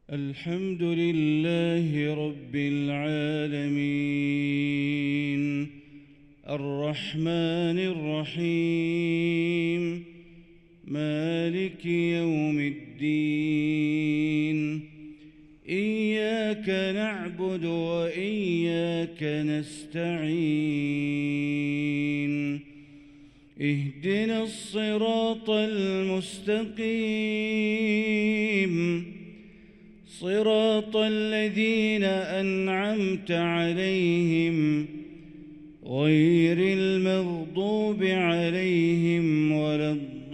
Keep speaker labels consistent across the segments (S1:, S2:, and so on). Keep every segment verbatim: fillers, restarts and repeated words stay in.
S1: الحمد لله رب العالمين الرحمن الرحيم مالك يوم الدين إياك نعبد وإياك نستعين اهدنا الصراط المستقيم صراط الذين أنعمت عليهم غير المغضوب عليهم ولا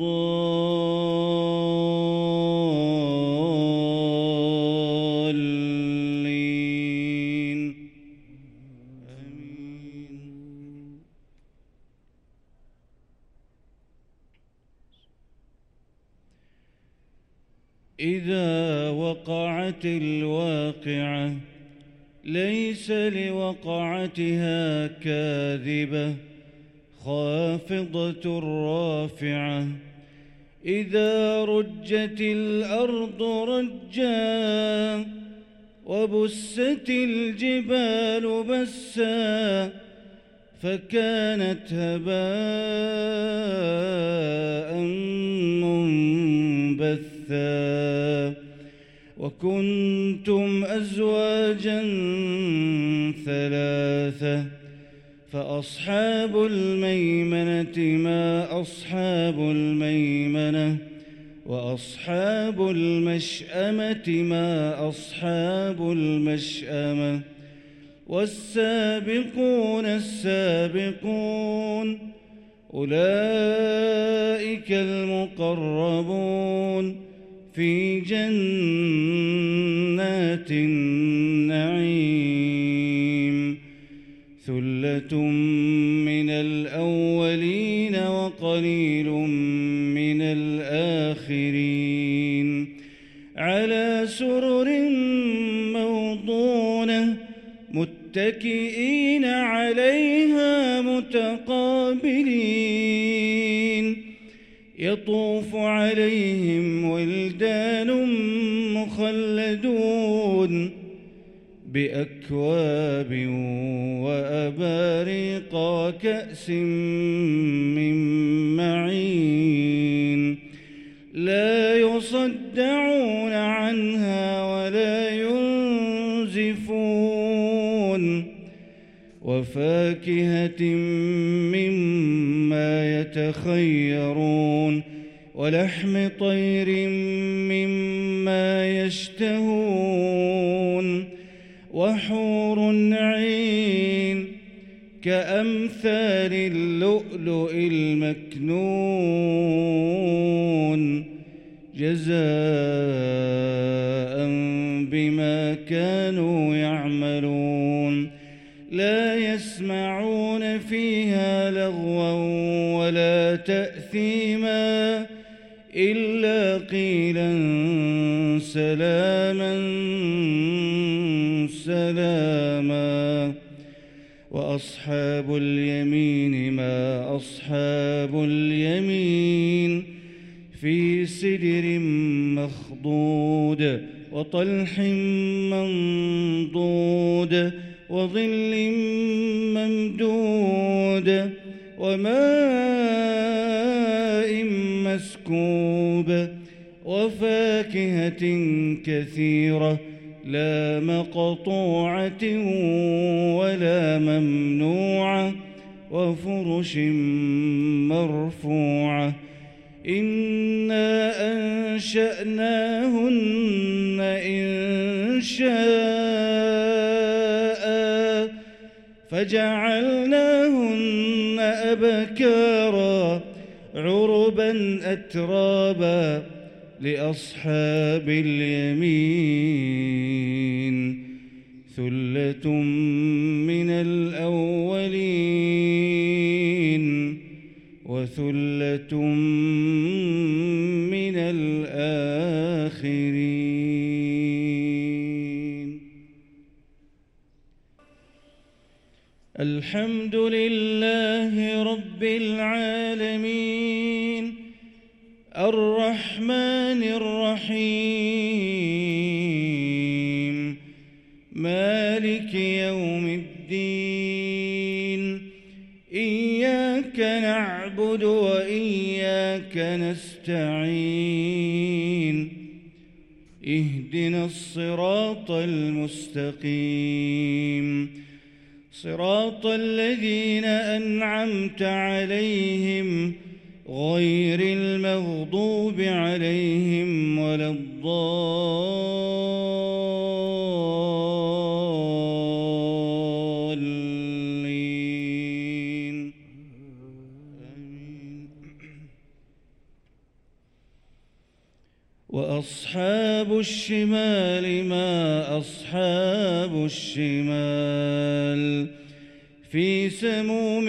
S1: الضالين آمين. إذا وقعت الواقعة ليس لوقعتها كاذبة خافضة رافعة إذا رجت الأرض رجا وبست الجبال بسا فكانت هباء منبثا وكنتم أزواجا ثلاثة فأصحاب الميمنة ما أصحاب الميمنة وأصحاب المشأمة ما أصحاب المشأمة والسابقون السابقون أولئك المقربون في جنات النعيم ثلة من الأولين وقليل من الآخرين على سرر موضونة متكئين عليها متقابلين يطوف عليهم ولدان مخلدون بأكواب وأباريق وكأس من معين لا يصدعون عنها ولا ينزفون وفاكهة مما يتخيرون ولحم طير مما يشتهون وحور عين كأمثال اللؤلؤ المكنون جزاء بما كانوا يعملون لا يسمعون فيها لغوا ولا تأثيما إلا قيلا سلاما سلاما وأصحاب اليمين ما أصحاب اليمين في سدر مخضود وطلح منضود وظل ممدود وماء مسكوب وفاكهة كثيرة لا مقطوعة ولا ممنوعة وفرش مرفوعة إنا أنشأناهن إن شاء فجعلناهن أبكارا عربا أترابا لأصحاب اليمين ثلة من الأولين وثلة من الآخرين الحمد لله رب العالمين الرحمن الرحيم الدين إياك نعبد وإياك نستعين اهدنا الصراط المستقيم صراط الذين أنعمت عليهم غير المغضوب عليهم ولا الضالين آمين. وأصحاب الشمال ما أصحاب الشمال في سموم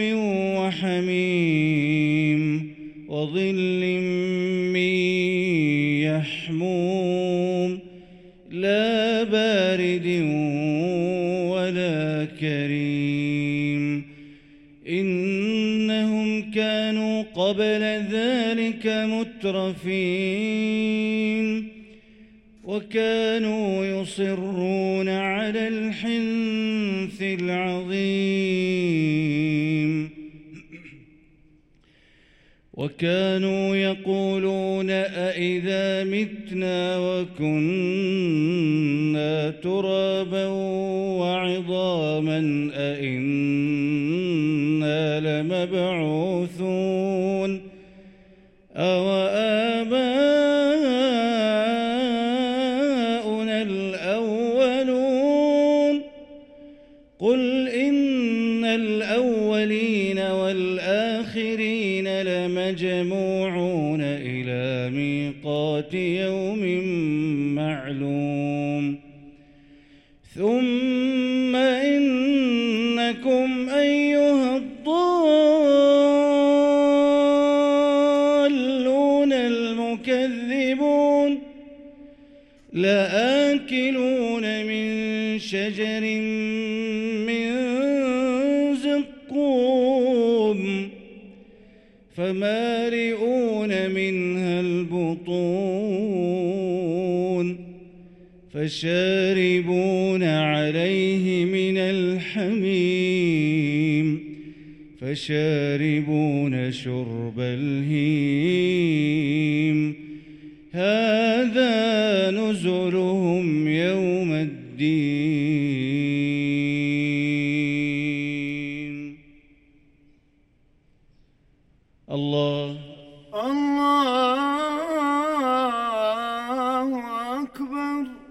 S1: وحميم وظل من يحموم لا بارد ولا كريم إنهم كانوا قبل ذلك مترفين وكانوا يصرون على الحنث العظيم وكانوا يقولون أئذا متنا وكنا ترابا وعظاما أئنا لمبعوثون أو آباؤنا الأولون قل إن الأولين والآخرين لمجموعون إلى ميقات يوم معلوم ثم إنكم أيها الضالون المكذبون لآكلون من شجر من زقوم فمالئون منها البطون فشاربون عليه من الحميم فشاربون شرب الهيم هذا نزلهم يوم الدين. الله
S2: الله أكبر.